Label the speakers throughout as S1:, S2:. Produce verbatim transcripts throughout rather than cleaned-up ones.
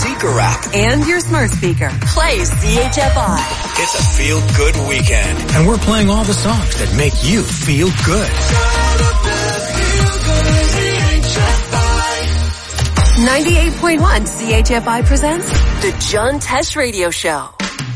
S1: Seeker app,
S2: and your smart speaker. Play C H F I.
S1: It's a feel-good weekend. And we're playing all the songs that make you feel good.
S2: ninety-eight point one C H F I presents The John Tesh Radio Show.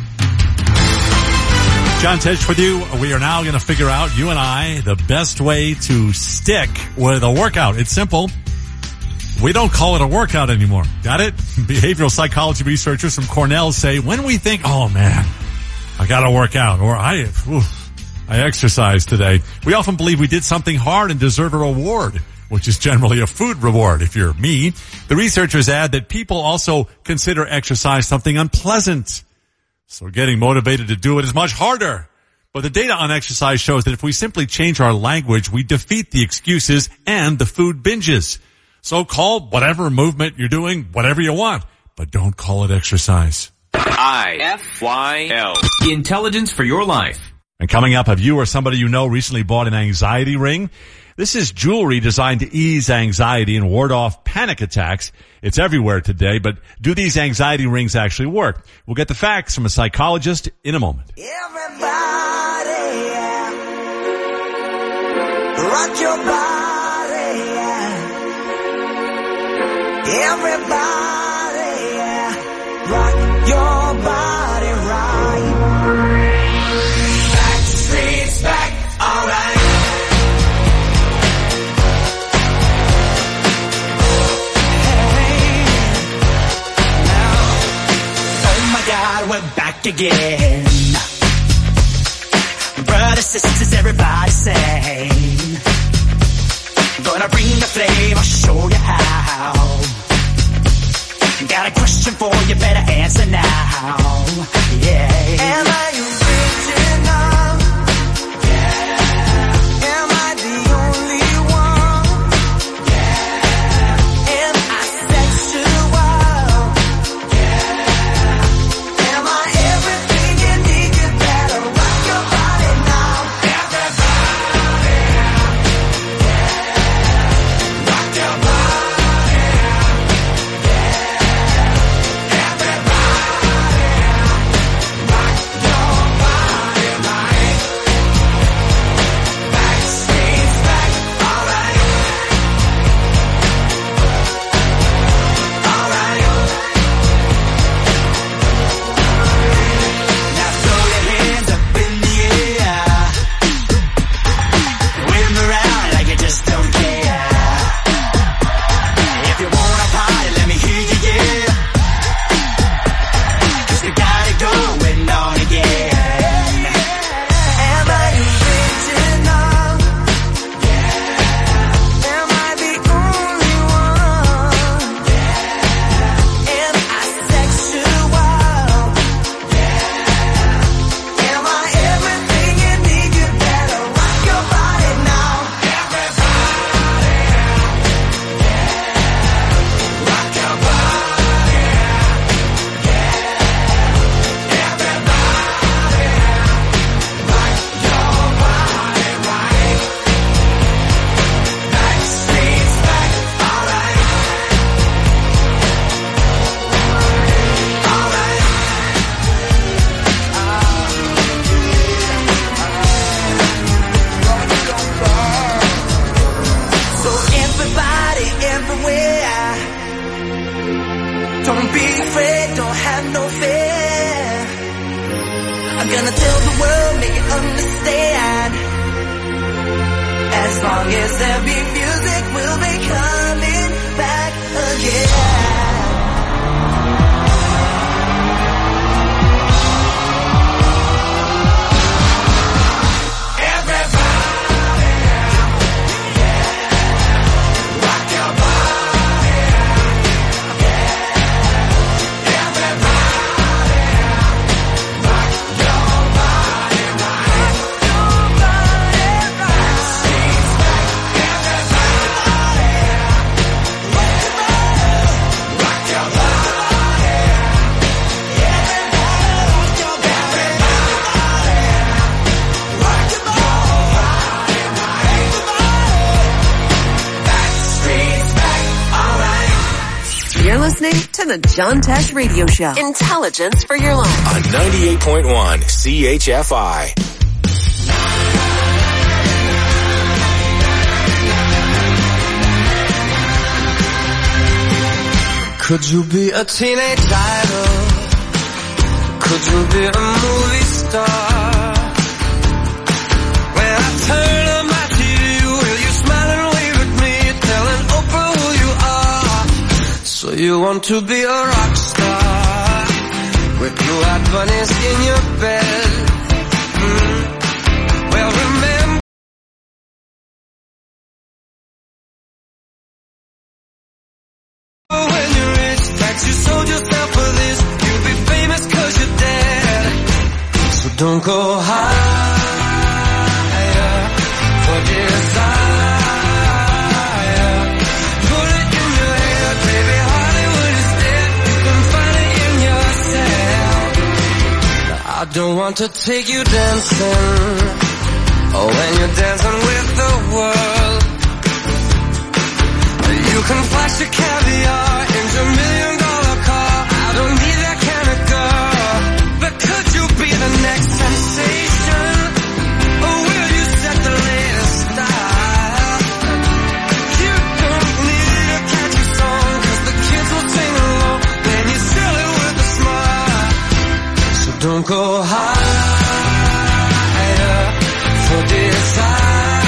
S3: John Tesh with you. We are now going to figure out, you and I, the best way to stick with a workout. It's simple. We don't call it a workout anymore. Got it? Behavioral psychology researchers from Cornell say when we think, oh man, I got to work out, or I, ooh, I exercised today, we often believe we did something hard and deserve a reward, which is generally a food reward if you're me. The researchers add that people also consider exercise something unpleasant. So getting motivated to do it is much harder. But the data on exercise shows that if we simply change our language, we defeat the excuses and the food binges. So call whatever movement you're doing, whatever you want, but don't call it exercise.
S4: I F Y L. Intelligence for your life.
S3: And coming up, have you or somebody you know recently bought an anxiety ring? This is jewelry designed to ease anxiety and ward off panic attacks. It's everywhere today, but do these anxiety rings actually work? We'll get the facts from a psychologist in a moment.
S5: Everybody, yeah. Rock your body, yeah. Everybody, yeah. Rock your body right. Back streets back, alright. We're back again. Brothers, sisters, everybody sing. Gonna bring the flame, I'll show you how. Got a question for you, better answer now. Yeah. Am I original? Yeah. Am I the only one? Yeah. Am I sexual? Yeah. Am I everything you need? You better rock your body now. Everybody, yeah. Rock your body, yeah. Everybody, rock your body right. Backstreet's back, alright. Alright. Now throw your hands up in the air. Wave 'em around like you just don't care. If you wanna party, let me hear you, yeah. 'Cause we got it going on again. Am I original? Yeah. Am I the only one? Yeah. Am I sexual? Yeah. Am I everything you need? You better rock your body now. Everybody, yeah. Rock your body, yeah. Everybody, rock your body right. Backstreet's back, alright. Alright. So everybody, everywhere, don't be afraid, don't have no fear. I'm gonna tell the world, make it understand. As long as there be music, we'll be coming back again. Rock your body, yeah. Everybody, rock your body right. Backstreet's back, everybody, rock your body.
S2: to the John Tesh Radio Show. Intelligence for your life.
S1: On ninety-eight point one C H F I.
S6: Could you be a teenage idol? Could you be a movie star? When I turn on my T V, will you smile and wave at me, telling Oprah who you are? So you want to be a rock star with blue-eyed bunnies in your bed? Mm. Well, remember when you're rich, tax you sold yourself for this, you'll be famous cause you're dead. So don't go higher for desire. Put it in your head, baby, Hollywood is dead. You can find it in yourself. I don't want to take you dancing, oh, when you're dancing with the world. You can flash your caviar in your million dollar car. I don't need that kind of girl. But could you be the next sensation? Or will you set the latest style? You don't need a catchy song, cause the kids will sing along. Then you sell it with a smile. So don't go higher for desire.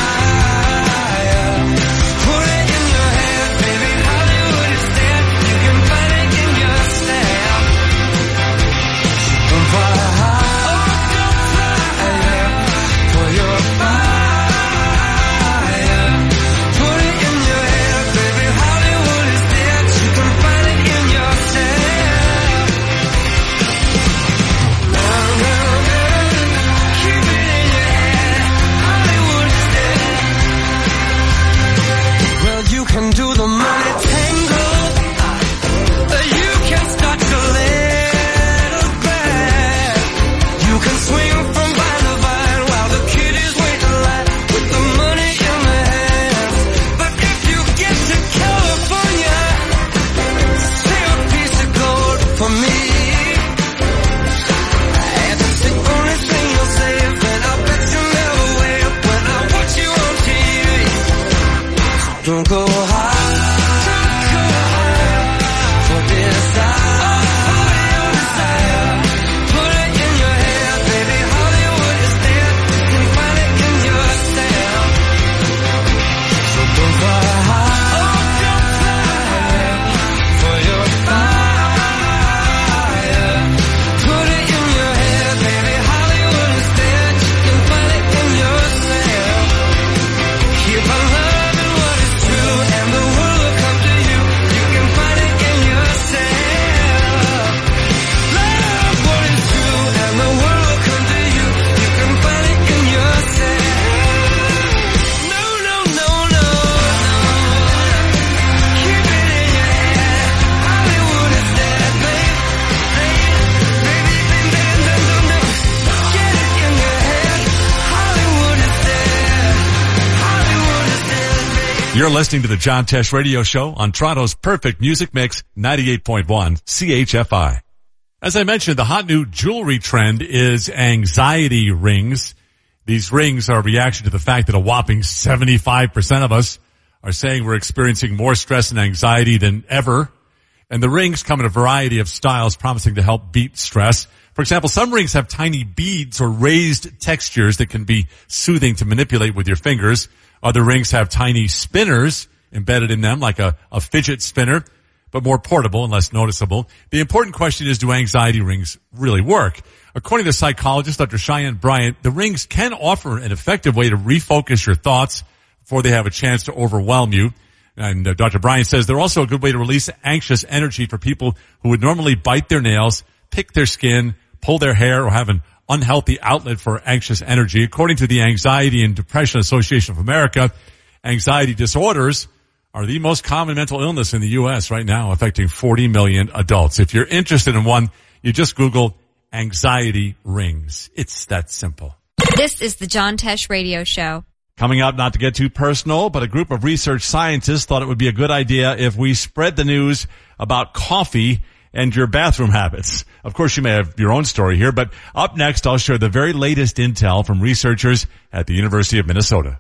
S6: Can do the money tango, you can start your little band. You can swing from vine to vine while the kiddies wait in line with the money in their hands. But if you get to California, save a piece of gold for me. And it's the only thing you'll save, and I bet you never wave when I watch you on T V. Don't go
S3: You're listening to the John Tesh Radio Show on Toronto's perfect music mix, ninety-eight point one C H F I. As I mentioned, the hot new jewelry trend is anxiety rings. These rings are a reaction to the fact that a whopping seventy-five percent of us are saying we're experiencing more stress and anxiety than ever. And the rings come in a variety of styles promising to help beat stress. For example, some rings have tiny beads or raised textures that can be soothing to manipulate with your fingers. Other rings have tiny spinners embedded in them, like a, a fidget spinner, but more portable and less noticeable. The important question is, do anxiety rings really work? According to psychologist Doctor Cheyenne Bryant, the rings can offer an effective way to refocus your thoughts before they have a chance to overwhelm you. And uh, Doctor Bryant says they're also a good way to release anxious energy for people who would normally bite their nails, pick their skin, pull their hair, or have an unhealthy outlet for anxious energy. According to the Anxiety and Depression Association of America, anxiety disorders are the most common mental illness in the U S right now, affecting forty million adults. If you're interested in one, you just Google anxiety rings. It's that simple.
S7: This is the John Tesh Radio Show.
S3: Coming up, not to get too personal, but a group of research scientists thought it would be a good idea if we spread the news about coffee and your bathroom habits. Of course, you may have your own story here, but up next, I'll share the very latest intel from researchers at the University of Minnesota.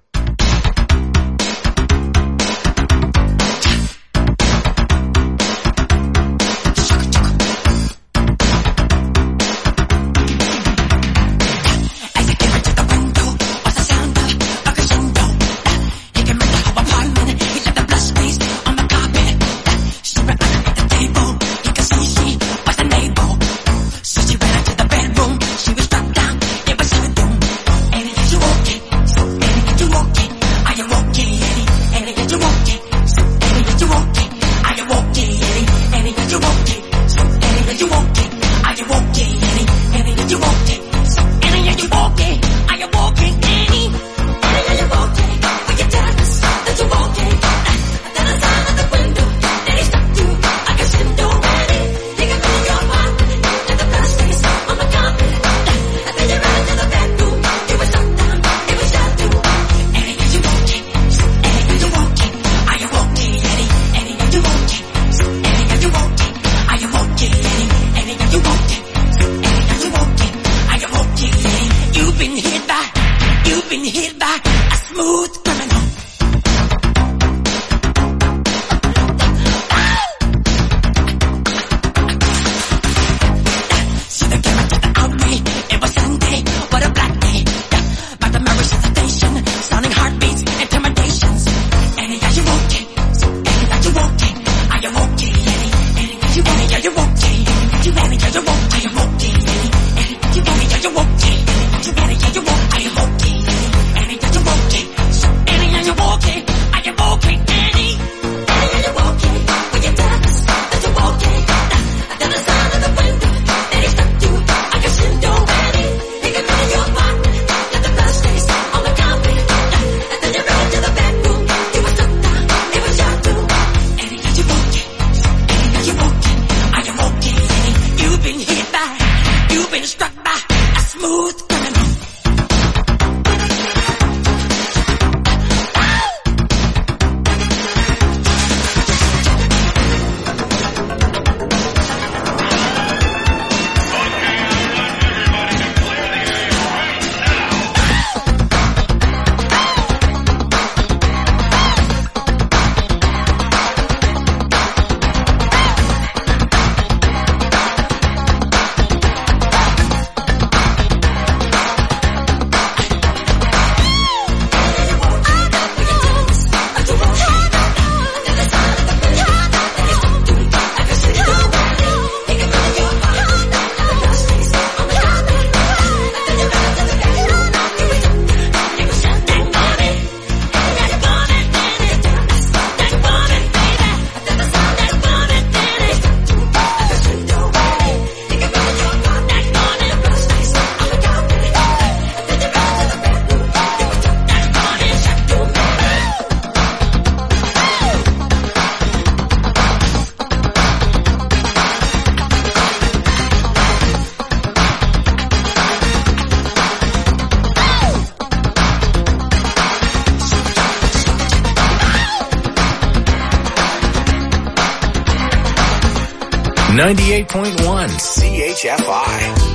S1: ninety-eight point one C H F I.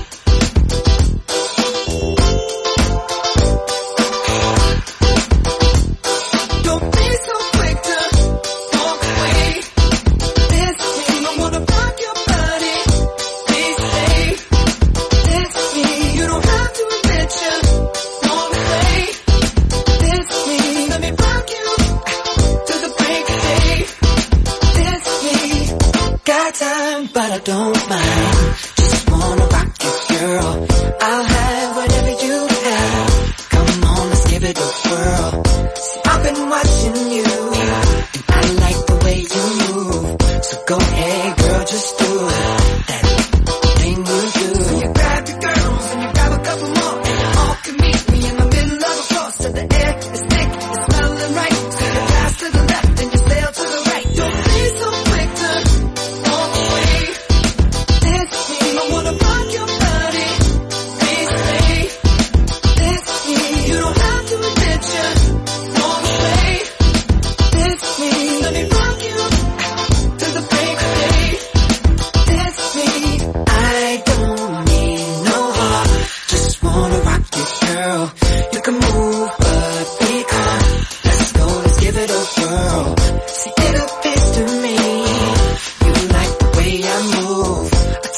S5: But I don't mind, just wanna rock you, girl. I'll have whatever you have. Come on, let's give it a whirl. See, I've been watching you, and I like the way you move. So go ahead, girl, just do that thing you do. So you grab your girls and you grab a couple more, and you all can meet me in the middle of the floor. So the air is thick, it's smelling right. So you pass to the left and you sail to the right. Don't be so quick to walk away. I wanna rock your body.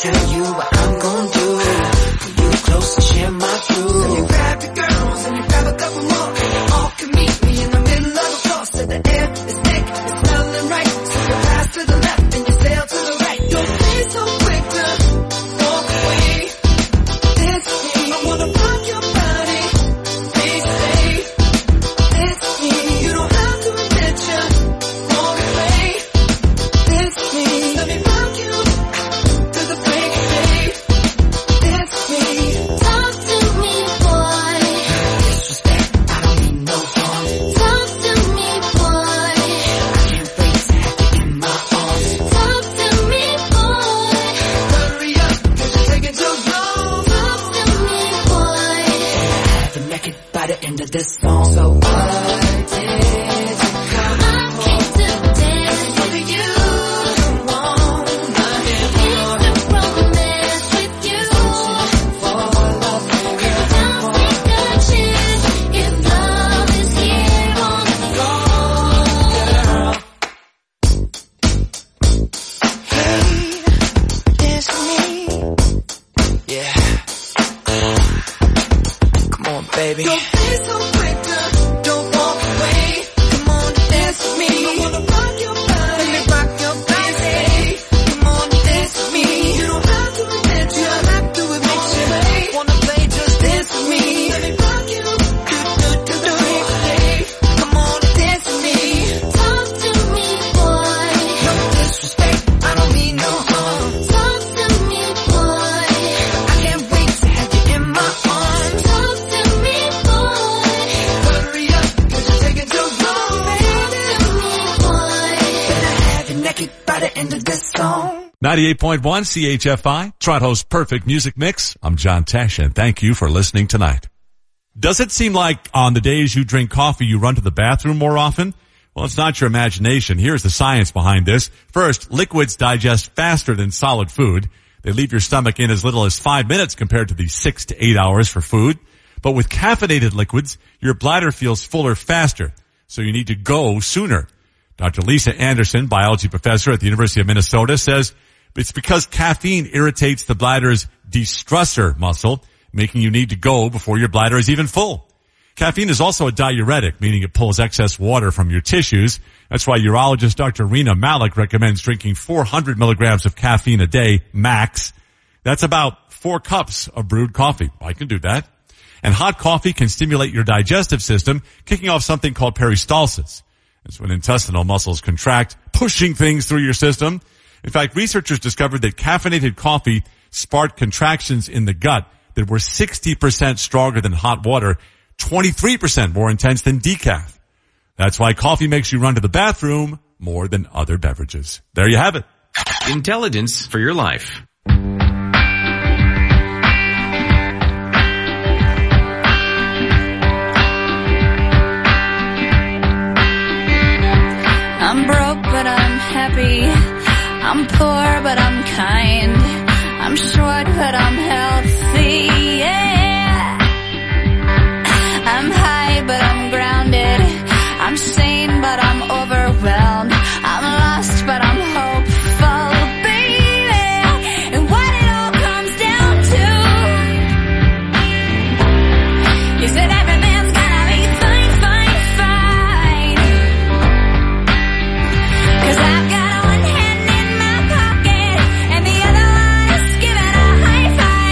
S5: telling you what I'm gonna do. Pull you close and share my groove. So you grab your girls and you grab a couple more, and you all can meet me in the middle of the floor. So the air is thick, it's smelling right. So you pass to the left and you sail to the right. Don't be so quick to walk away. This me, I wanna rock your body. Please stay. This me, you don't have to admit you walk away. This me, let me rock you to the break of day. This me,
S7: Talk to me, boy.
S5: disrespect, I don't mean no harm.
S7: Talk to me, boy.
S5: Can't wait to have you in my arms.
S7: Talk to me, boy.
S5: Hurry up, cause you're taking too long.
S7: Talk to me, boy.
S5: Have you naked by the end of this song. So what did you come
S7: I came to dance with you.
S5: wanna hear more?
S7: It's the romance with you.
S5: For love,
S7: Don't take a chance if love is here on the floor.
S5: hey, it's me. Yeah. Come on, baby. Don't be so quick to don't walk away. Come on, dance with me. I wanna rock your body. Let me rock your body. Come on, dance with me. You don't have to admit you. You don't have to admit you. Wanna play, just dance with me. Let me rock you. Do, do, do, do. Come on, dance with me.
S7: Talk to me, boy.
S5: No disrespect, I don't mean no harm.
S7: Talk to me, boy.
S5: I can't wait to have you in my arms.
S7: Talk to me, boy.
S5: Hurry up, cause you're taking too long.
S7: Talk to me, boy.
S5: Better have you naked by the end of this song.
S3: ninety-eight point one C H F I, Toronto's perfect music mix. I'm John Tesh, and thank you for listening tonight. Does it seem like on the days you drink coffee, you run to the bathroom more often? Well, it's not your imagination. Here's the science behind this. First, liquids digest faster than solid food. They leave your stomach in as little as five minutes compared to the six to eight hours for food. But with caffeinated liquids, your bladder feels fuller faster, so you need to go sooner. Doctor Lisa Anderson, biology professor at the University of Minnesota, says it's because caffeine irritates the bladder's destressor muscle, making you need to go before your bladder is even full. Caffeine is also a diuretic, meaning it pulls excess water from your tissues. That's why urologist Doctor Rina Malik recommends drinking four hundred milligrams of caffeine a day, max. That's about four cups of brewed coffee. I can do that. And hot coffee can stimulate your digestive system, kicking off something called peristalsis. It's when intestinal muscles contract, pushing things through your system. In fact, researchers discovered that caffeinated coffee sparked contractions in the gut that were sixty percent stronger than hot water, twenty-three percent more intense than decaf. That's why coffee makes you run to the bathroom more than other beverages. There you have it.
S4: Intelligence for your life.
S8: I'm broke, but I'm happy. I'm poor, but I'm kind. I'm short, but I'm healthy, yeah. I'm high, but I'm grounded. I'm sane, but I'm overwhelmed. I'm lost, but I'm hopeful, baby. And what it all comes down to is that everything's gonna be fine, fine, fine. 'Cause I've got one hand in my pocket and the other one is giving a high five.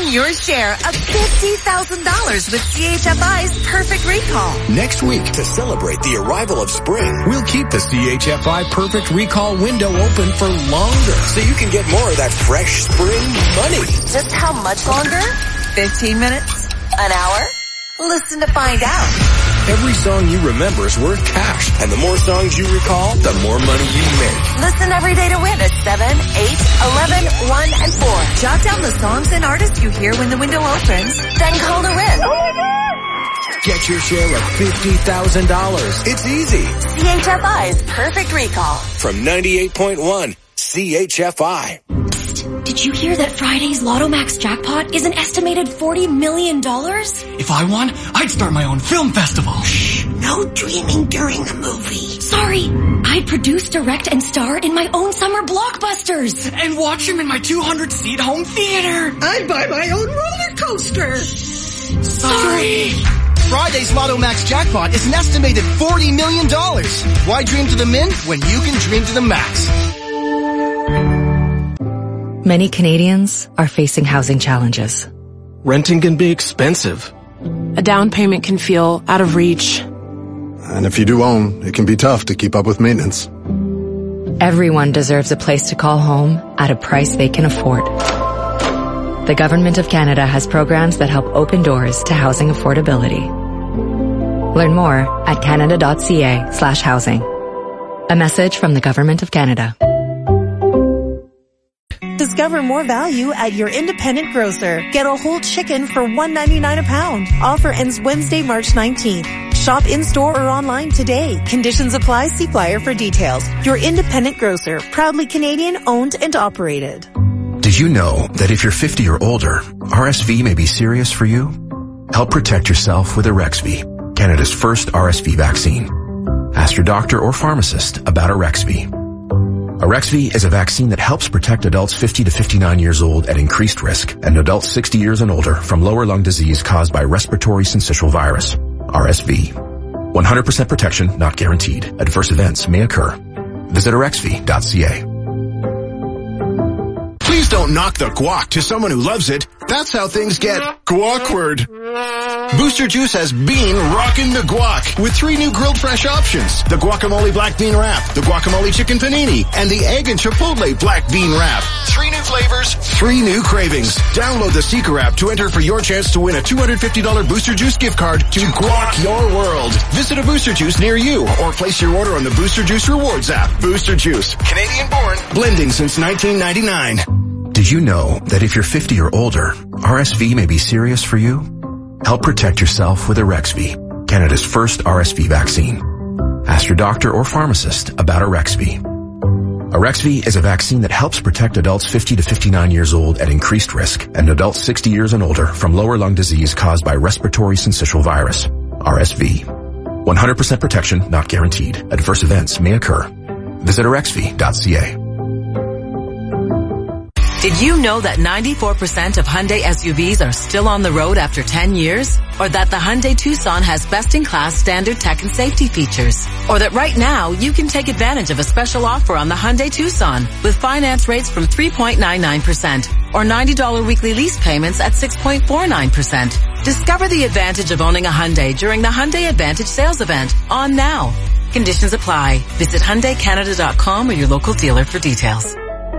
S2: Win your share of fifty thousand dollars with C H F I's Perfect Recall.
S1: Next week, to celebrate the arrival of spring, we'll keep the C H F I Perfect Recall window open for longer so you can get more of that fresh spring money.
S2: Just how much longer? fifteen minutes? An hour? Listen to find out.
S1: Every song you remember is worth cash, and the more songs you recall, the more money you make.
S2: Listen every day to win at seven, eight, eleven, one, and four. Jot down the songs and artists you hear when the window opens, then call to win.
S1: Get your share of fifty thousand dollars. It's easy.
S2: C H F I's Perfect Recall.
S1: From ninety-eight point one, C H F I.
S9: Did you hear that Friday's Lotto Max jackpot is an estimated forty million dollars?
S10: If I won, I'd start my own film festival.
S9: Shh, no dreaming during the movie. Sorry, I'd produce, direct, and star in my own summer blockbusters.
S10: And watch them in my two hundred seat home theater.
S11: I'd buy my own roller coaster.
S10: Sorry.
S12: Friday's Lotto Max jackpot is an estimated forty million dollars. Why dream to the min when you can dream to the max?
S13: Many Canadians are facing housing challenges.
S14: Renting can be expensive.
S15: A down payment can feel out of reach.
S16: And if you do own, it can be tough to keep up with maintenance.
S13: Everyone deserves a place to call home at a price they can afford. The Government of Canada has programs that help open doors to housing affordability. Learn more at canada.ca slash housing. A message from the Government of Canada.
S17: Discover more value at your independent grocer. Get a whole chicken for one ninety-nine a pound. Offer ends Wednesday, March nineteenth. Shop in-store or online today. Conditions apply. See flyer for details. Your independent grocer. Proudly Canadian owned and operated.
S18: Did you know that if you're fifty or older, R S V may be serious for you? Help protect yourself with Arexvy, Canada's first R S V vaccine. Ask your doctor or pharmacist about Arexvy. Arexvy is a vaccine that helps protect adults fifty to fifty-nine years old at increased risk and adults sixty years and older from lower lung disease caused by respiratory syncytial virus, R S V. one hundred percent protection not guaranteed. Adverse events may occur. Visit arexvy dot c a.
S19: Please don't knock the guac to someone who loves it. That's how things get guackward. Booster Juice has been rocking the guac with three new grilled fresh options. The guacamole black bean wrap, the guacamole chicken panini, and the egg and chipotle black bean wrap. Three new flavors, three new cravings. Download the Seeker app to enter for your chance to win a two hundred fifty dollars Booster Juice gift card to guac your world. Visit a Booster Juice near you or place your order on the Booster Juice Rewards app. Booster Juice, Canadian born, blending since nineteen ninety-nine.
S18: Did you know that if you're fifty or older, R S V may be serious for you? Help protect yourself with Arexvy, Canada's first R S V vaccine. Ask your doctor or pharmacist about Arexvy. Arexvy is a vaccine that helps protect adults fifty to fifty-nine years old at increased risk and adults sixty years and older from lower lung disease caused by respiratory syncytial virus, R S V. one hundred percent protection not guaranteed. Adverse events may occur. Visit arexvy dot c a.
S2: Did you know that ninety-four percent of Hyundai S U Vs are still on the road after ten years? Or that the Hyundai Tucson has best-in-class standard tech and safety features? Or that right now you can take advantage of a special offer on the Hyundai Tucson with finance rates from three point nine nine percent or ninety dollars weekly lease payments at six point four nine percent. Discover the advantage of owning a Hyundai during the Hyundai Advantage sales event on now. Conditions apply. Visit Hyundai Canada dot com or your local dealer for details.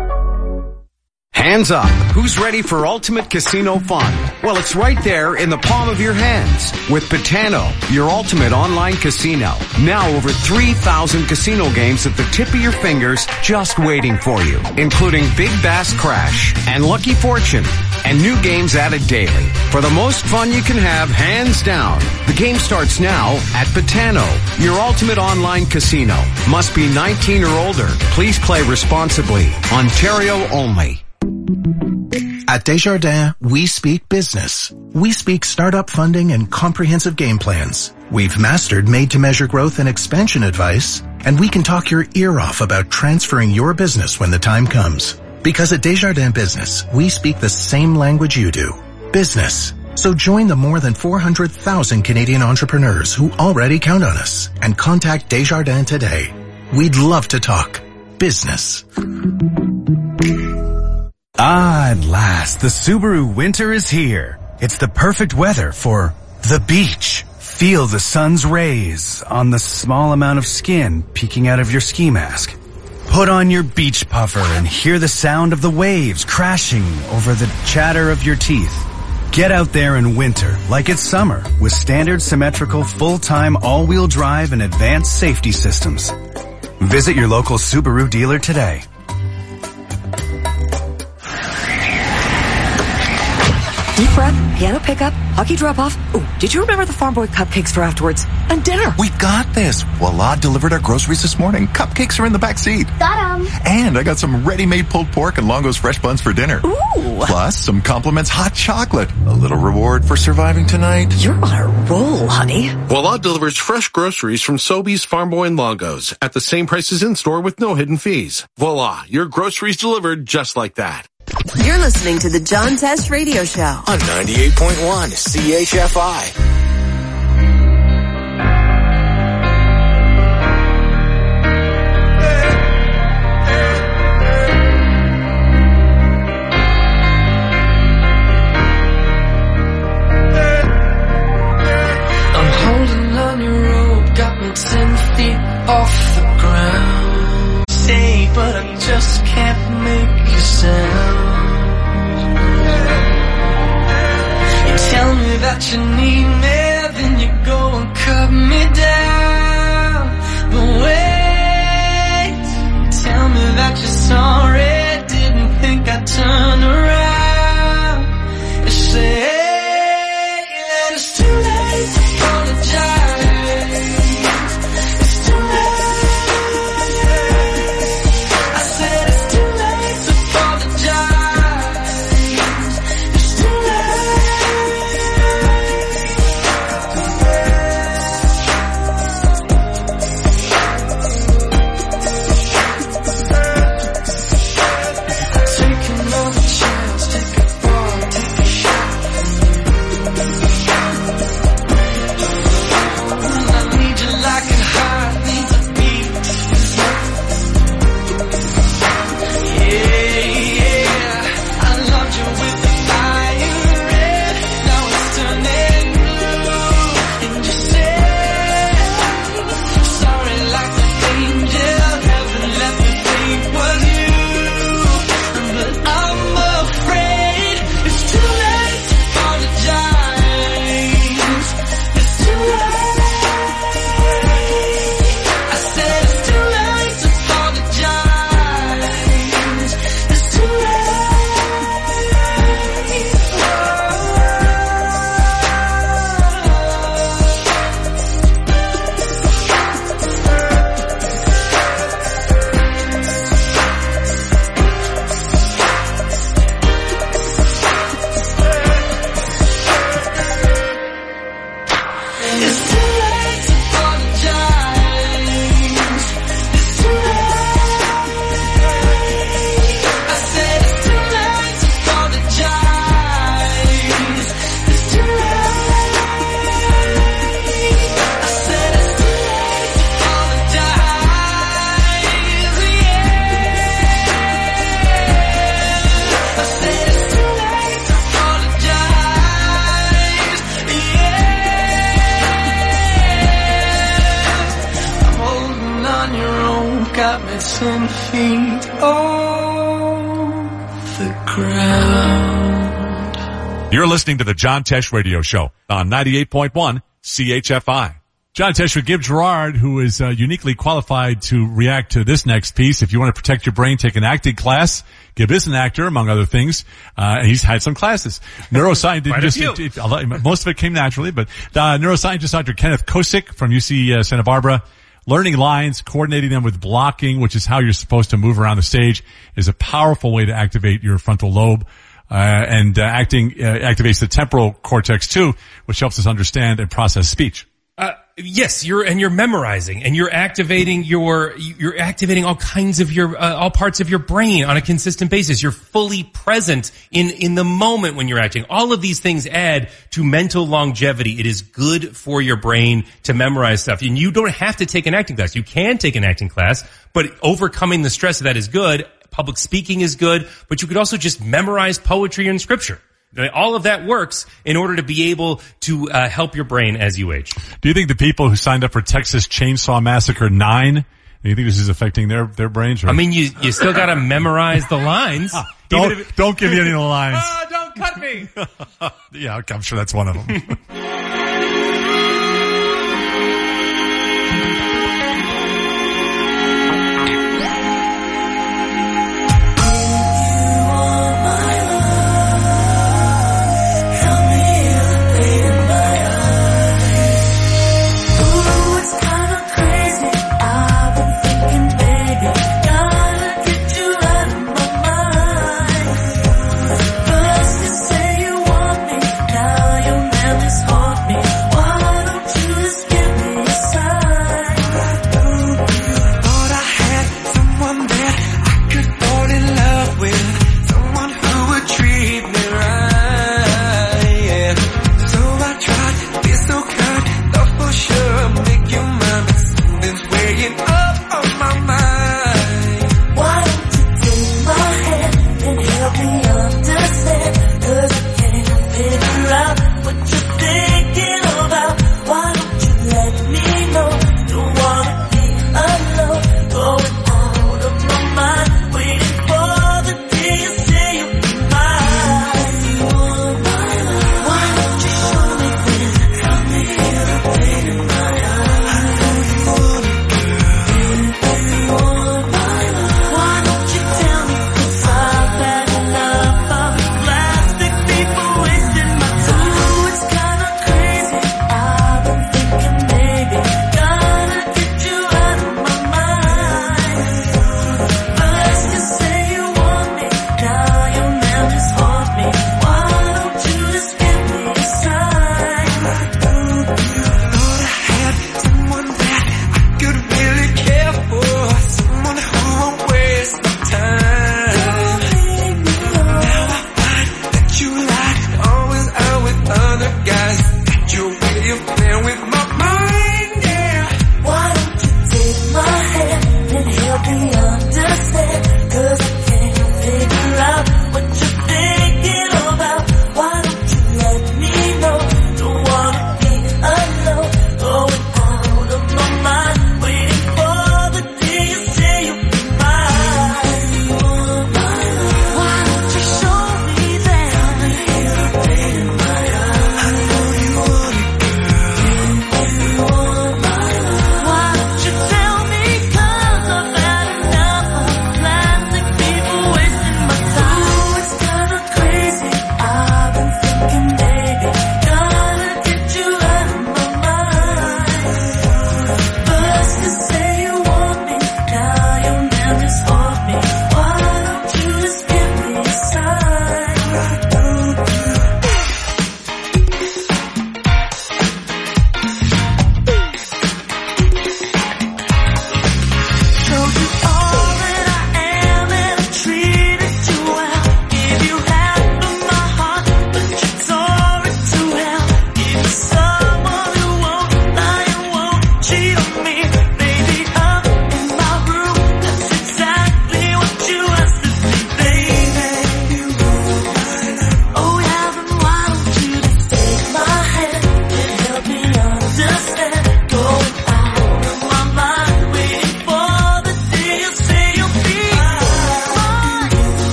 S20: Hands up. Who's ready for ultimate casino fun? Well, it's right there in the palm of your hands with Betano, your ultimate online casino. Now over three thousand casino games at the tip of your fingers just waiting for you, including Big Bass Crash and Lucky Fortune and new games added daily. For the most fun you can have, hands down. The game starts now at Betano, your ultimate online casino. Must be nineteen or older. Please play responsibly. Ontario only.
S21: At Desjardins, we speak business. We speak startup funding and comprehensive game plans. We've mastered made-to-measure growth and expansion advice, and we can talk your ear off about transferring your business when the time comes. Because at Desjardins Business, we speak the same language you do. Business. So join the more than four hundred thousand Canadian entrepreneurs who already count on us and contact Desjardins today. We'd love to talk business.
S6: Ah, at last, the Subaru winter is here. It's the perfect weather for the beach. Feel the sun's rays on the small amount of skin peeking out of your ski mask. Put on your beach puffer and hear the sound of the waves crashing over the chatter of your teeth. Get out there in winter like it's summer with standard symmetrical full-time all-wheel drive and advanced safety systems. Visit your local Subaru dealer today.
S9: Deep breath, piano pickup, hockey drop-off. Oh, did you remember the Farm Boy cupcakes for afterwards? And dinner.
S22: We got this. Voila delivered our groceries this morning. Cupcakes are in the back seat.
S9: Got 'em.
S22: And I got some ready-made pulled pork and Longo's fresh buns for dinner.
S9: Ooh.
S22: Plus some compliments hot chocolate. A little reward for surviving tonight.
S9: You're on a roll, honey.
S23: Voila delivers fresh groceries from Sobeys, Farm Boy, and Longo's at the same prices in-store with no hidden fees. Voila, your groceries delivered just like that.
S2: You're listening to the John Tesh Radio Show
S1: on ninety-eight point one C H F I.
S5: I'm holding on your rope, got me ten feet off the ground. Say, but I just can't make you sound. You tell me that you need me, then you go and cut me down. But wait, tell me that you're sorry, didn't think I'd turn around. You say that it's too late to apologize. It's too late. I said it's too late to apologize. It's too late. Take another chance, take a ball, take a shot. I need you like a heart needs a beat. Yeah, yeah. I loved you with the fire red. Now it's turning blue. And you say sorry like an angel. Heaven let me think was you. But I'm afraid it's too late to apologize. It's too late. I said it's too late to apologize. It's too late. It's too late to apologize. It's too late. I said it's too late to apologize. It's too late. I said it's too late to apologize. Yeah. I said it's too late to apologize. Yeah. I'm holding on your own, got me ten feet off the ground.
S3: You're listening to the John Tesh Radio Show on ninety-eight point one C H F I. John Tesh with Gibb Gerard, who is uh, uniquely qualified to react to this next piece. If you want to protect your brain, take an acting class. Gibb is an actor, among other things. Uh, he's had some classes. Neuroscience didn't
S24: Quite a
S3: just,
S24: few.
S3: it, it, a lot- most of it came naturally, but uh, neuroscientist Doctor Kenneth Kosick from U C uh, Santa Barbara, learning lines, coordinating them with blocking, which is how you're supposed to move around the stage, is a powerful way to activate your frontal lobe. Uh, and uh, acting uh, activates the temporal cortex too, which helps us understand and process speech.
S24: Uh, yes, you're, and you're memorizing, and you're activating your, you're activating all kinds of your, uh, all parts of your brain on a consistent basis. You're fully present in, in the moment when you're acting. All of these things add to mental longevity. It is good for your brain to memorize stuff. And you don't have to take an acting class. You can take an acting class, but overcoming the stress of that is good. public speaking is good, but you could also just memorize poetry and scripture. All of that works in order to be able to uh, help your brain as you age.
S3: Do you think the people who signed up for Texas Chainsaw Massacre nine, do you think this is affecting their, their brains? Or?
S24: I mean, you you still got to memorize the lines.
S3: don't,
S24: if,
S3: don't give me any of the lines.
S24: Oh, don't cut me.
S3: Yeah, I'm sure that's one of them.
S5: First you say you want me, now your memories haunt me.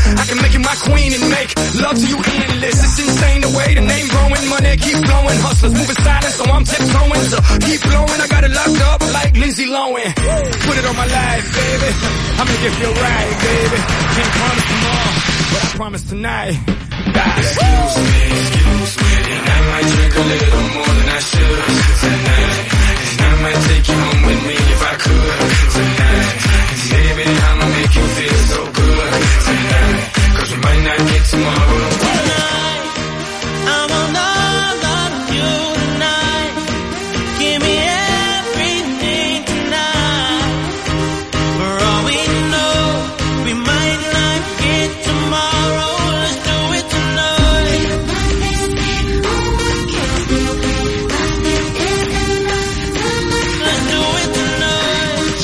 S4: I can make you my queen and make love to you endless. It's insane the way the name growing, money keep flowing. Hustlers moving silent, so I'm tiptoeing. So keep blowing, I got it locked up like Lindsay Lohan. Put it on my life, baby. I'll make it feel right, baby. Can't promise tomorrow, but I promise tonight. God. Excuse me, excuse me, and I might drink a little more than I should tonight. And I might take you home with me if I could tonight. And baby, I'ma make you feel so good tonight. Cause we might not get tomorrow.
S5: Tonight, I'm on all of you tonight. Give me everything tonight. For all we know, we might not get tomorrow. Let's do it tonight. Let's do it tonight.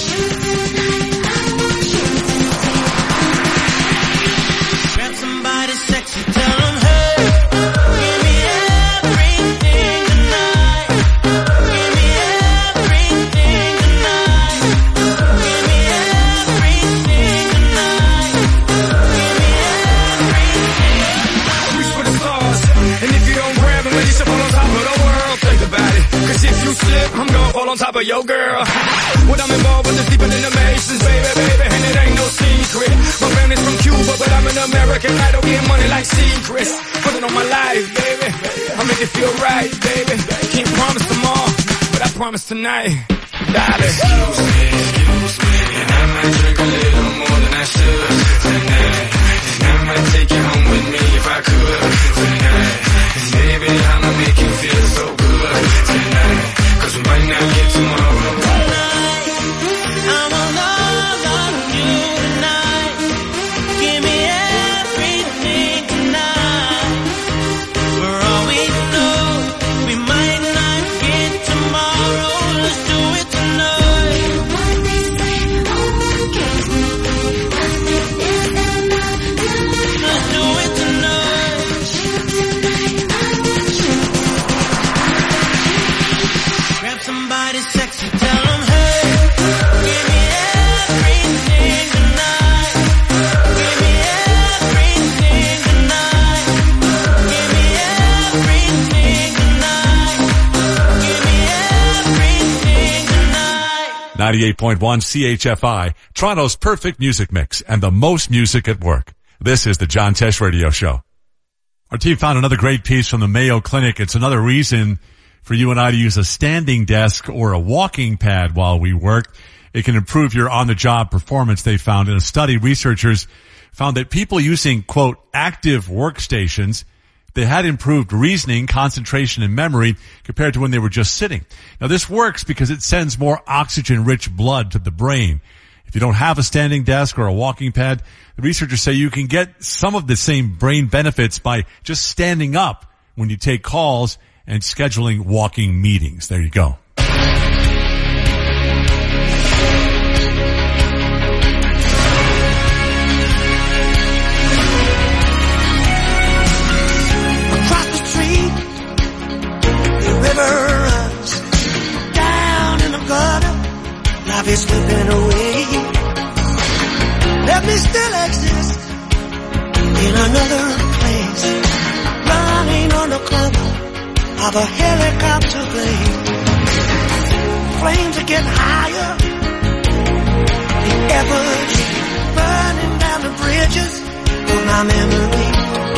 S5: Grab somebody sexy, tell them, hey, give me everything tonight. Give me everything tonight. Give me everything tonight. Give me everything.
S4: Reach for the stars, and if you don't grab them, then you should fall on top of the world. Think about it, cause if you slip, I'm gonna fall on top of your girl. What I'm involved with is deeper than the Masons, baby, baby, and it ain't no secret. My family's from Cuba, but I'm an American idol, getting money like secrets. Put it on my life, baby, I'll make it feel right, baby. Can't promise tomorrow, but I promise tonight, darling. Excuse me, excuse me, and I might drink a little more than I should tonight. And I might take you home with me if I could tonight. And baby, I'ma make you feel so good tonight. Cause we might not get tomorrow.
S5: I'm on all of you tonight. Give me everything tonight. For all we know, we might not get tomorrow. Let's do it tonight. Let's do it tonight. Grab somebody sexy, tell them, hey, give me everything tonight. Give me everything tonight. Give me everything tonight. Give me everything tonight.
S3: ninety-eight point one C H F I, Toronto's perfect music mix and the most music at work. This is the John Tesh Radio Show. Our team found another great piece from the Mayo Clinic. It's another reason for you and I to use a standing desk or a walking pad while we work. It can improve your on-the-job performance, they found. In a study, researchers found that people using, quote, active workstations, they had improved reasoning, concentration, and memory compared to when they were just sitting. Now, this works because it sends more oxygen-rich blood to the brain. If you don't have a standing desk or a walking pad, the researchers say you can get some of the same brain benefits by just standing up when you take calls and scheduling walking meetings. There you go.
S5: Across the street, the river runs down in the gutter. Life is slipping away. Let me still exist in another place, running on the cover of a helicopter blade. Flames are getting higher, the efforts burning down the bridges of my memory.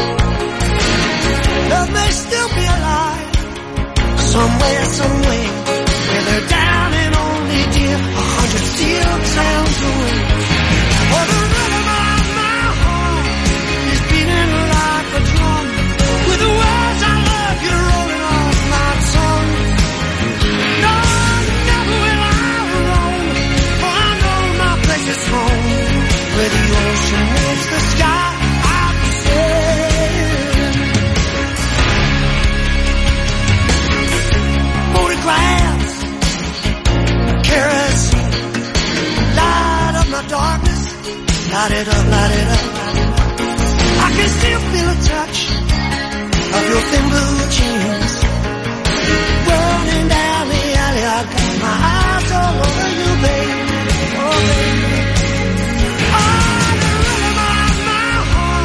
S5: Love may still be alive, somewhere, somewhere, where they're down and only dear a hundred steel towns away. For the rhythm of my heart is beating like a drum, with the words I love you rolling off my tongue. No, never will I roam, for I know my place is home, where the ocean meets the sky. I'm sailing. Photographs, kerosene, light up my darkness. Light it up, light it up, light it up. I can still feel a touch of your thin blue jeans rolling down the alley. I got my eyes all over you, baby. Oh, baby. Oh, the rhythm of my heart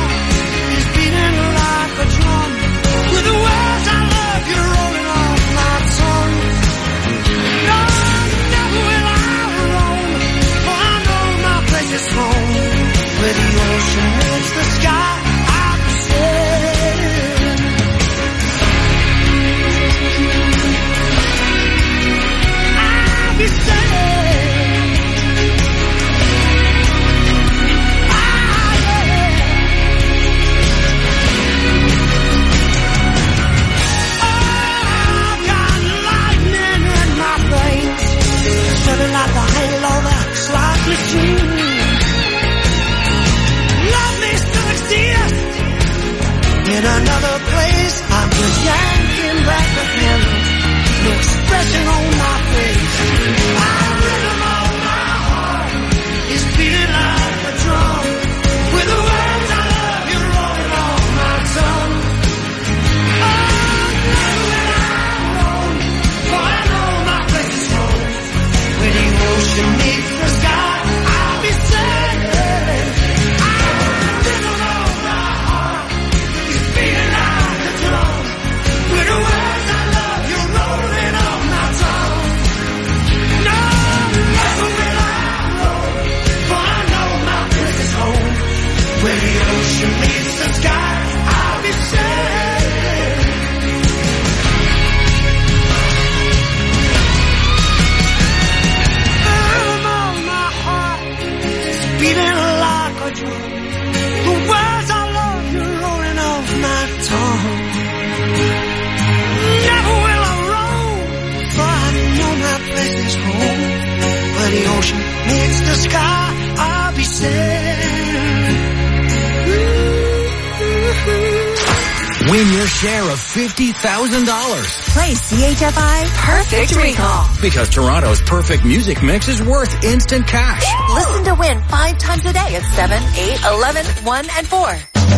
S5: dancing on my face. The rhythm of my heart is beating like a drum. With the words I love you rolling off my tongue. Oh, when I'm alone, for I know my place is home. Where the ocean meets the sky, I'll be sailing. The rhythm of my heart is beating like a drum. With the words I love you rolling off my tongue. No, never will I roam, for I know my place is home. Where the ocean meets the sky, I'll be sailing. The rhythm of my heart is beating like a drum. The words I love you rolling off my tongue. Never will I roam, for I know my place is home. Where the ocean meets the sky, I'll be sailing.
S1: Win your share of fifty thousand dollars.
S7: Play C H F I Perfect Recall.
S1: Because Toronto's perfect music mix is worth instant cash.
S7: Listen to win five times a day at seven, eight, eleven, one, and four.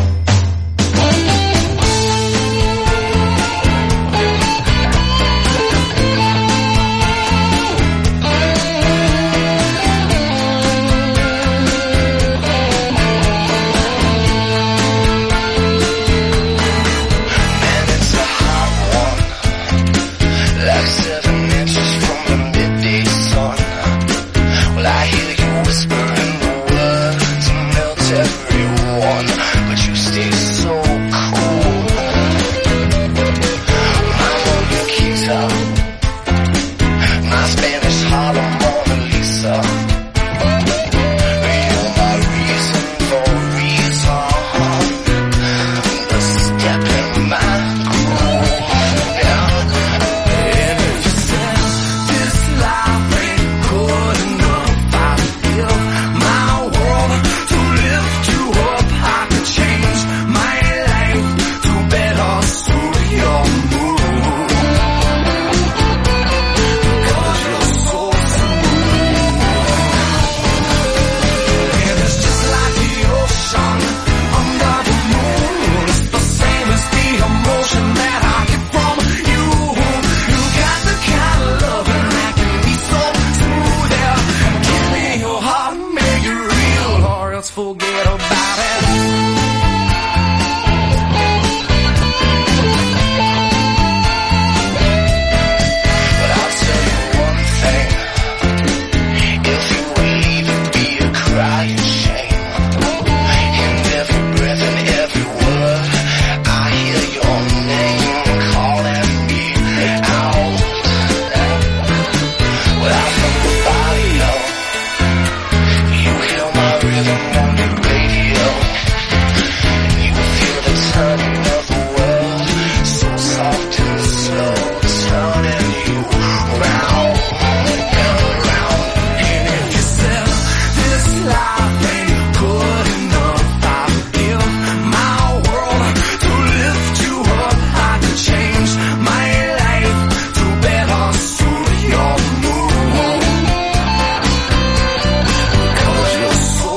S5: Like seven inches from the midday sun. Well, I hear you whispering the words to melt everyone, but you stay so cool. My Moniquita, my Spanish Harlem Mona Lisa. You're my reason for reason, the step in my groove. Yeah. Forget about it. But I'll tell you one thing. If you leave, it'd be a crying shame. And every breath and every word, I hear your name calling me out. Well, I'm from the barrio. You hear my rhythm on the radio, and you feel the turning of the world, so soft and slow, turning you round and around. And if you said this life ain't good enough, I give my world to lift you up. I could change my life to better suit your mood. Cause you're so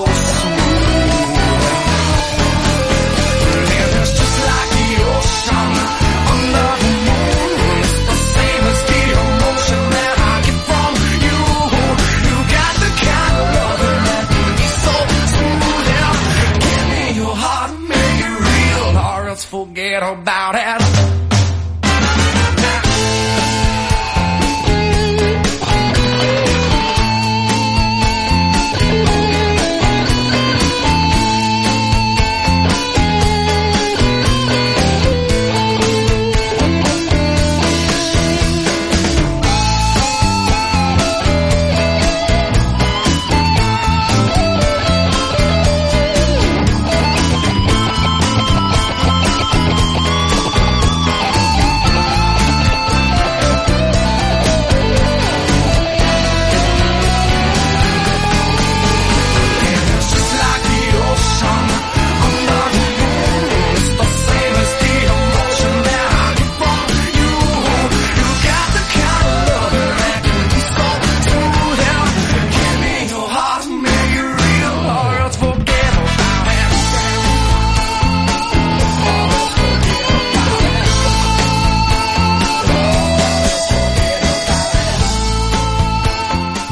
S5: forget about it.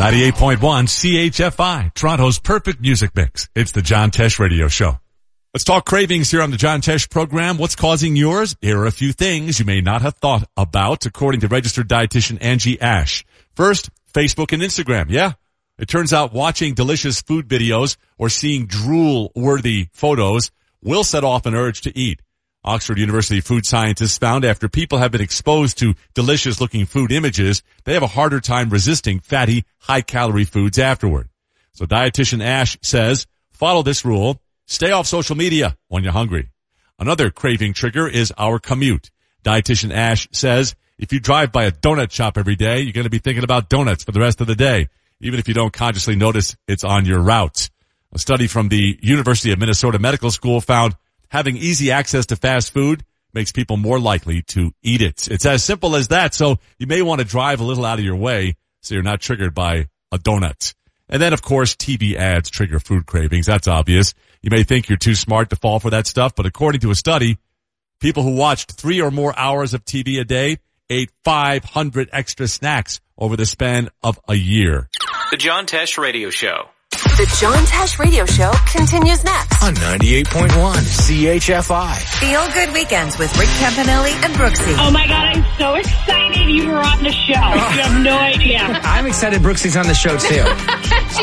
S3: ninety-eight point one C H F I, Toronto's perfect music mix. It's the John Tesh Radio Show. Let's talk cravings here on the John Tesh program. What's causing yours? Here are a few things you may not have thought about, according to registered dietitian Angie Ash. First, Facebook and Instagram. Yeah, it turns out watching delicious food videos or seeing drool-worthy photos will set off an urge to eat. Oxford University food scientists found after people have been exposed to delicious-looking food images, they have a harder time resisting fatty, high-calorie foods afterward. So dietitian Ash says, follow this rule. Stay off social media when you're hungry. Another craving trigger is our commute. Dietitian Ash says, if you drive by a donut shop every day, you're going to be thinking about donuts for the rest of the day, even if you don't consciously notice it's on your route. A study from the University of Minnesota Medical School found having easy access to fast food makes people more likely to eat it. It's as simple as that, so you may want to drive a little out of your way so you're not triggered by a donut. And then, of course, T V ads trigger food cravings. That's obvious. You may think you're too smart to fall for that stuff, but according to a study, people who watched three or more hours of T V a day ate five hundred extra snacks over the span of a year.
S8: The John Tesh Radio Show.
S7: The John Tesh Radio Show continues next.
S1: On ninety-eight point one C H F I.
S7: Feel Good Weekends with Rick Campanelli and Brooksy.
S10: Oh my God, I'm so excited you were on the show. Oh. You have no idea.
S11: I'm excited Brooksy's on the show too.
S10: oh,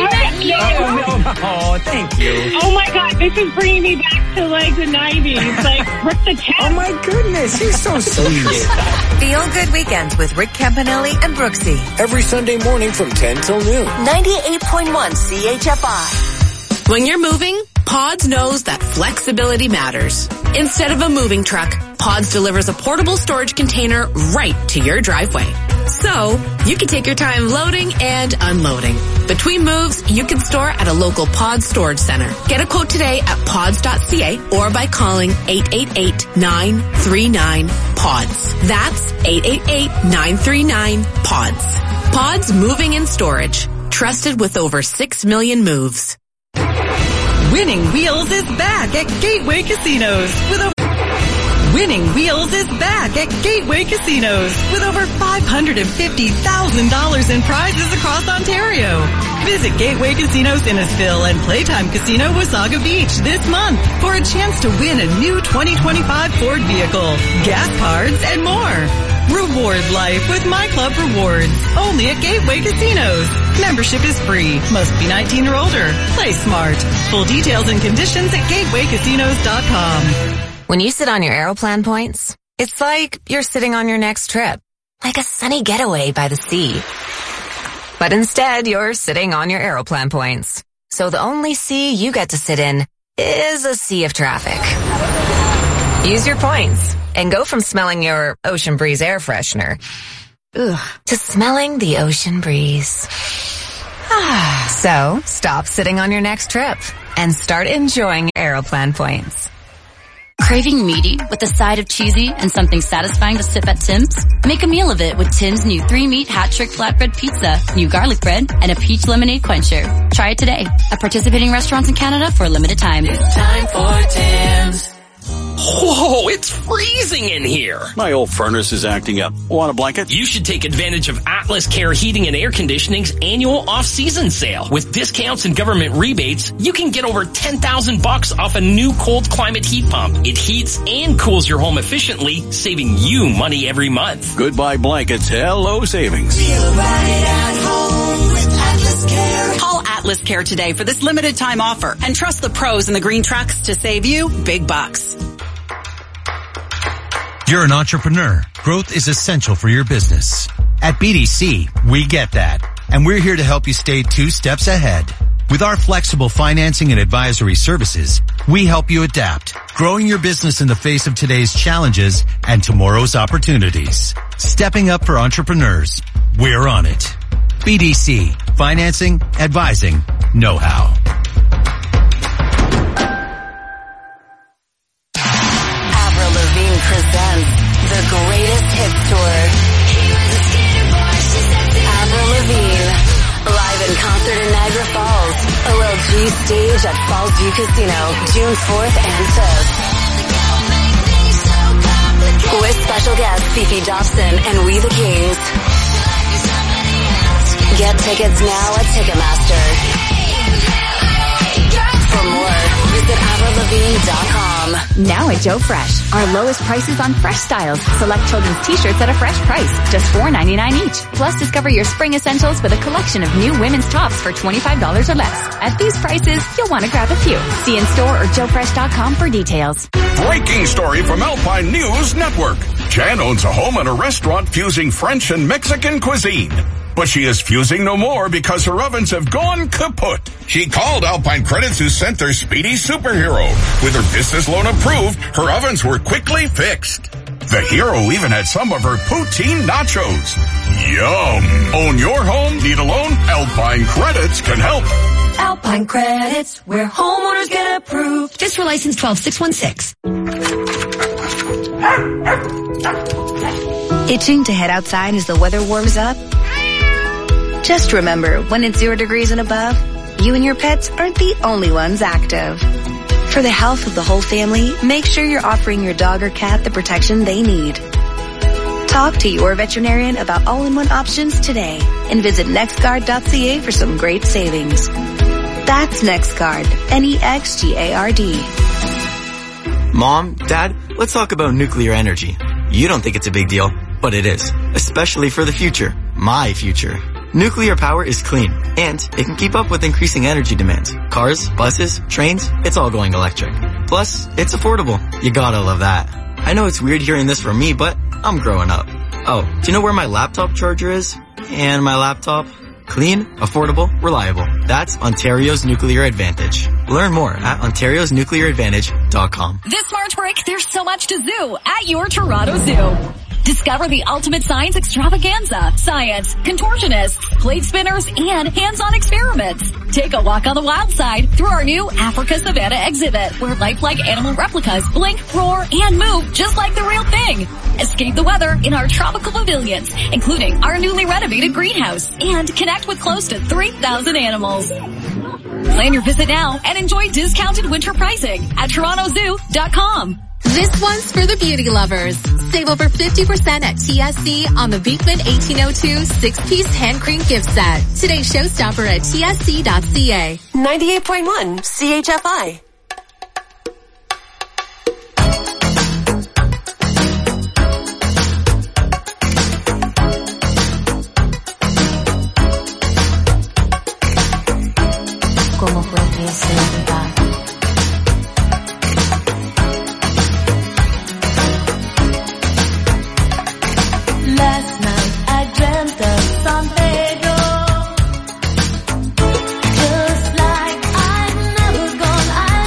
S10: no.
S11: oh, oh, thank you.
S10: Oh my God, this is bringing me back to like the nineties. Like Rick the Cat.
S11: Oh my goodness, he's so sweet.
S7: Feel Good Weekends with Rick Campanelli and Brooksy.
S1: Every Sunday morning from ten till noon.
S7: ninety-eight point one C H F I.
S15: When you're moving, Pods knows that flexibility matters. Instead of a moving truck, Pods delivers a portable storage container right to your driveway. So, you can take your time loading and unloading. Between moves, you can store at a local Pods storage center. Get a quote today at pods dot c a or by calling eight eight eight, nine three nine, PODS. That's eight eight eight, nine three nine, PODS. Pods Moving and Storage. Trusted with over six million moves.
S12: Winning Wheels is back at Gateway Casinos with a Winning Wheels is back at Gateway Casinos with over five hundred fifty thousand dollars in prizes across Ontario. Visit Gateway Casinos Innisfil and Playtime Casino Wasaga Beach this month for a chance to win a new twenty twenty-five Ford vehicle, gas cards, and more. Reward life with My Club Rewards. Only at Gateway Casinos. Membership is free. Must be nineteen or older. Play smart. Full details and conditions at gateway casinos dot com.
S7: When you sit on your Aeroplan points, it's like you're sitting on your next trip. Like a sunny getaway by the sea. But instead, you're sitting on your Aeroplan points. So the only sea you get to sit in is a sea of traffic. Use your points and go from smelling your Ocean Breeze air freshener ugh, to smelling the ocean breeze. So, stop sitting on your next trip and start enjoying Aeroplan points.
S25: Craving meaty with a side of cheesy and something satisfying to sip at Tim's? Make a meal of it with Tim's new three-meat hat-trick flatbread pizza, new garlic bread, and a peach lemonade quencher. Try it today at participating restaurants in Canada for a limited time.
S8: It's time for Tim's. Whoa, it's freezing in here.
S26: My old furnace is acting up. Want a blanket?
S8: You should take advantage of Atlas Care Heating and Air Conditioning's annual off-season sale. With discounts and government rebates, you can get over ten thousand bucks off a new cold climate heat pump. It heats and cools your home efficiently, saving you money every month.
S26: Goodbye blankets. Hello savings.
S12: Feel right at home with Atlas Care. Call Atlas Care today for this limited time offer and trust the pros in the green trucks to save you big bucks.
S27: You're an entrepreneur. Growth is essential for your business. At B D C, we get that. And we're here to help you stay two steps ahead. With our flexible financing and advisory services, we help you adapt, growing your business in the face of today's challenges and tomorrow's opportunities. Stepping up for entrepreneurs. We're on it. B D C. Financing, advising, know-how.
S7: Avril Lavigne presents the greatest hits tour. Avril Lavigne, live in concert in Niagara Falls. O L G stage at Falls View Casino, June fourth and fifth. With special guests Fifi Dobson and We the Kings. Get tickets now at Ticketmaster. For more, visit avril lavigne dot com.
S13: Now at Joe Fresh, our lowest prices on fresh styles. Select children's t-shirts at a fresh price, just four ninety-nine each. Plus, discover your spring essentials with a collection of new women's tops for twenty-five dollars or less. At these prices, you'll want to grab a few. See in store or joe fresh dot com for details.
S14: Breaking story from Alpine News Network. Jan owns a home and a restaurant fusing French and Mexican cuisine. But she is fusing no more because her ovens have gone kaput. She called Alpine Credits, who sent their speedy superhero. With her business loan approved, her ovens were quickly fixed. The hero even had some of her poutine nachos. Yum! Own your home, need a loan? Alpine Credits can help.
S9: Alpine Credits, where homeowners get approved. Just for license twelve six one six.
S16: Itching to head outside as the weather warms up? Just remember, when it's zero degrees and above, you and your pets aren't the only ones active. For the health of the whole family, make sure you're offering your dog or cat the protection they need. Talk to your veterinarian about all-in-one options today and visit nextguard dot c a for some great savings. That's NextGuard, N E X G A R D.
S17: Mom, Dad, let's talk about nuclear energy. You don't think it's a big deal, but it is, especially for the future, my future. Nuclear power is clean, and it can keep up with increasing energy demands. Cars, buses, trains, it's all going electric. Plus, it's affordable. You gotta love that. I know it's weird hearing this from me, but I'm growing up. Oh, do you know where my laptop charger is? And my laptop? Clean, affordable, reliable. That's Ontario's Nuclear Advantage. Learn more at ontarios nuclear advantage dot com.
S9: This March break, there's so much to zoo at your Toronto Zoo. Discover the ultimate science extravaganza, science, contortionists, plate spinners, and hands-on experiments. Take a walk on the wild side through our new Africa Savannah exhibit, where lifelike animal replicas blink, roar, and move just like the real thing. Escape the weather in our tropical pavilions, including our newly renovated greenhouse, and connect with close to three thousand animals. Plan your visit now and enjoy discounted winter pricing at toronto zoo dot com.
S18: This one's for the beauty lovers. Save over fifty percent at T S C on the Beekman eighteen oh two six-piece hand cream gift set. Today's showstopper at T S C dot C A.
S19: ninety-eight point one C H F I.
S18: ¿Cómo fue que se va? Last night I dreamt of San Pedro, just like I've never gone. I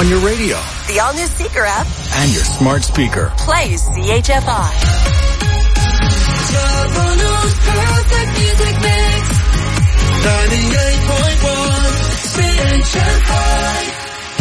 S1: on your radio
S19: The all-new Seeker app.
S1: and your smart speaker.
S19: Play C H F I.
S5: Toronto's perfect music mix. ninety-eight point one C H F I.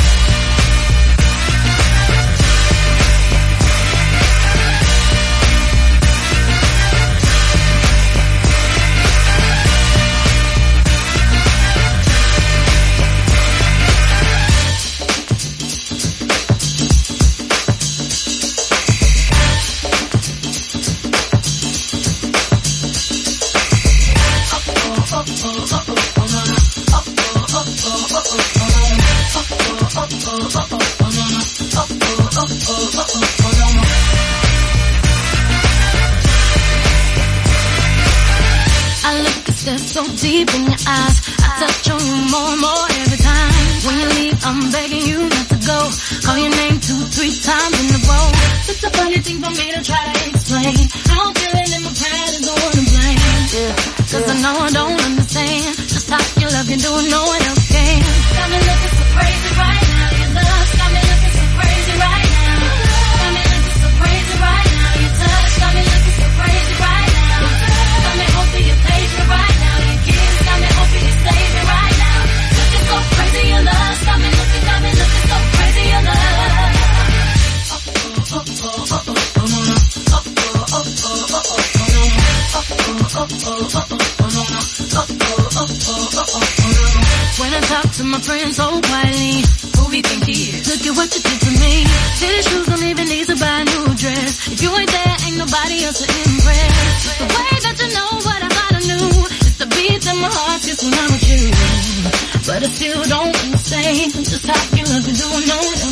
S2: I look a step so deep in your eyes. I touch on you more and more every time. When you leave, I'm begging you not to go. Call your name two, three times in a row. It's a funny thing for me to try to explain. How I'm feeling in my pride is the one to blame. Yeah, cause I know I don't understand just how your love can do it, no one else can. Got me looking so crazy right now. Your love got me looking so crazy right now. Got me looking so crazy right now. Your touch got me looking so crazy right now. Got me hoping you page me right now. Your kiss got me hoping you save me right now. Looking so crazy your love got me looking, got me looking so crazy your love. Oh oh oh oh oh oh no no. Oh oh oh oh oh oh no no. Oh oh oh oh oh oh no no. Oh oh oh oh oh oh no no. When I talk to my friends so quietly, who we think he is? Look at what you did to me. Fitted shoes don't even need to buy a new dress. If you ain't there, ain't nobody else to impress. The way that you know what I thought I knew, it's the beat in my heart just when I'm with you. But I still don't understand just how you love to do no one else.